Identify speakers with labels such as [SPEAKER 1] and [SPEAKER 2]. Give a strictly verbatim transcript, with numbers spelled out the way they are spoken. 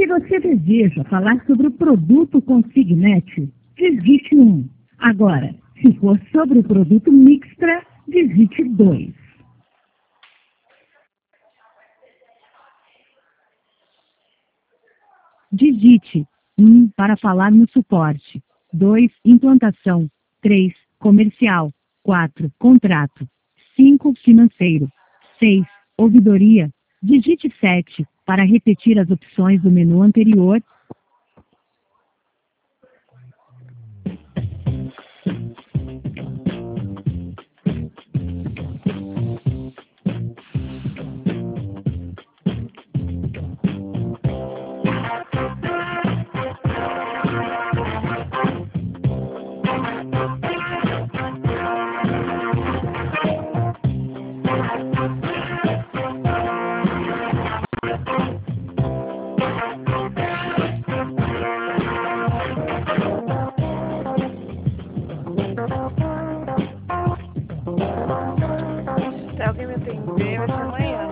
[SPEAKER 1] você deseja falar sobre o produto Consignet, digite um. Agora, se for sobre o produto Mixtra, digite dois.
[SPEAKER 2] Digite um para falar no suporte. dois. Implantação. três. Comercial. quatro. Contrato. cinco. Financeiro. seis. Ouvidoria. Digite sete para repetir as opções do menu anterior.
[SPEAKER 3] Se alguém me atender, vai ser amanhã.